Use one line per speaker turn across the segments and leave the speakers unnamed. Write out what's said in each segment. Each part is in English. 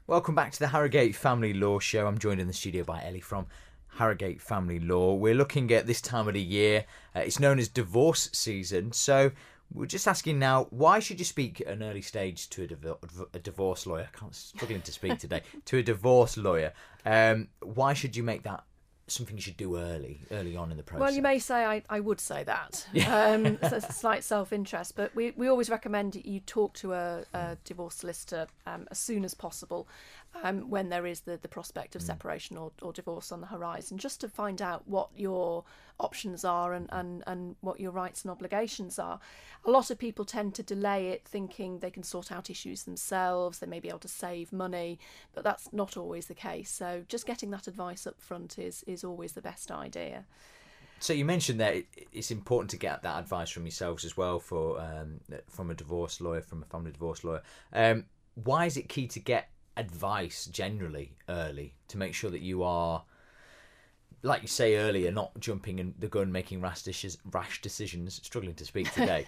Welcome back to the Harrogate Family Law Show. I'm joined in the studio by Ellie from Harrogate Family Law. We're looking at this time of the year. It's known as divorce season. So we're just asking now, why should you speak at an early stage to a divorce lawyer? Struggling to speak today. To a divorce lawyer. Why should you make that something you should do early on in the process?
Well, you may say I would say that. So it's a slight self-interest, but we always recommend that you talk to a divorce solicitor as soon as possible when there is the prospect of separation or divorce on the horizon, just to find out what your options are and what your rights and obligations are. A lot of people tend to delay it, thinking they can sort out issues themselves, they may be able to save money, but that's not always the case. So just getting that advice up front is always the best idea.
So you mentioned that it's important to get that advice from yourselves as well, from a divorce lawyer, from a family divorce lawyer. Why is it key to get advice generally early, to make sure that you are, like you say earlier, not jumping in the gun, making rash decisions? Struggling to speak today.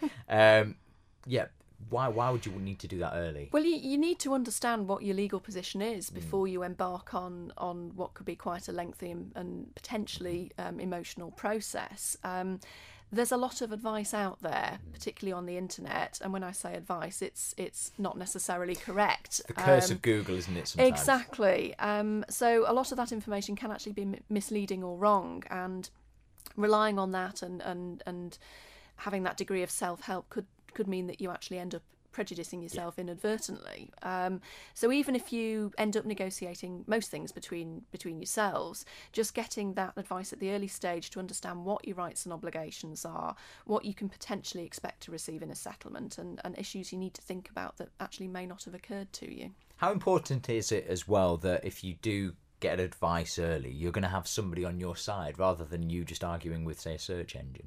Why would you need to do that early?
Well, you need to understand what your legal position is before you embark on what could be quite a lengthy and potentially emotional process. There's a lot of advice out there, particularly on the internet, and when I say advice, it's not necessarily correct.
The curse of Google, isn't it, sometimes?
Exactly. So a lot of that information can actually be misleading or wrong, and relying on that and having that degree of self-help could mean that you actually end up prejudicing yourself inadvertently. So even if you end up negotiating most things between yourselves, just getting that advice at the early stage to understand what your rights and obligations are, what you can potentially expect to receive in a settlement, and issues you need to think about that actually may not have occurred to you. How
important is it as well that if you do get advice early, you're going to have somebody on your side rather than you just arguing with, say, a search engine?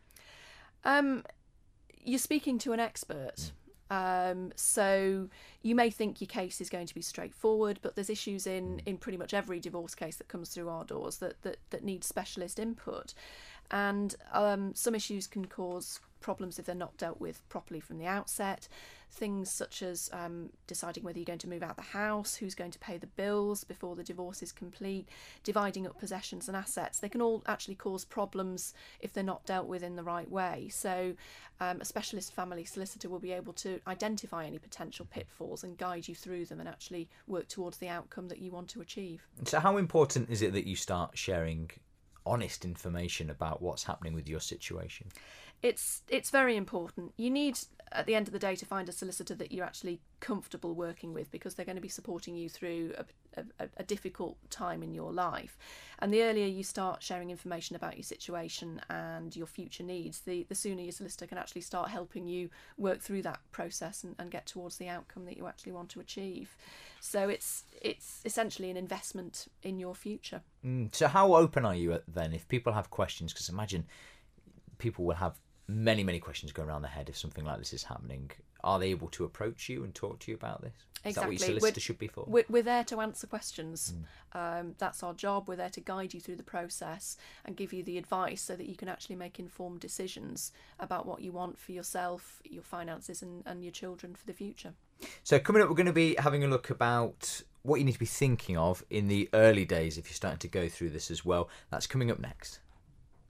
You're speaking to an expert. So you may think your case is going to be straightforward, but there's issues in pretty much every divorce case that comes through our doors that need specialist input. And some issues can cause problems if they're not dealt with properly from the outset. Things such as deciding whether you're going to move out the house, who's going to pay the bills before the divorce is complete, dividing up possessions and assets. They can all actually cause problems if they're not dealt with in the right way. So a specialist family solicitor will be able to identify any potential pitfalls and guide you through them and actually work towards the outcome that you want to achieve.
So how important is it that you start sharing honest information about what's happening with your situation?
It's very important. You need, at the end of the day, to find a solicitor that you're actually comfortable working with, because they're going to be supporting you through a difficult time in your life. And the earlier you start sharing information about your situation and your future needs, the sooner your solicitor can actually start helping you work through that process and get towards the outcome that you actually want to achieve. So it's essentially an investment in your future.
So how open are you then if people have questions? Because imagine people will have many questions going around their head if something like this is happening. Are they able to approach you and talk to you about this?
Exactly.
Is that what your solicitor should be for?
We're there to answer questions. That's our job. We're there to guide you through the process and give you the advice so that you can actually make informed decisions about what you want for yourself, your finances and your children for the future.
So coming up, we're going to be having a look about what you need to be thinking of in the early days if you're starting to go through this as well. That's coming up next.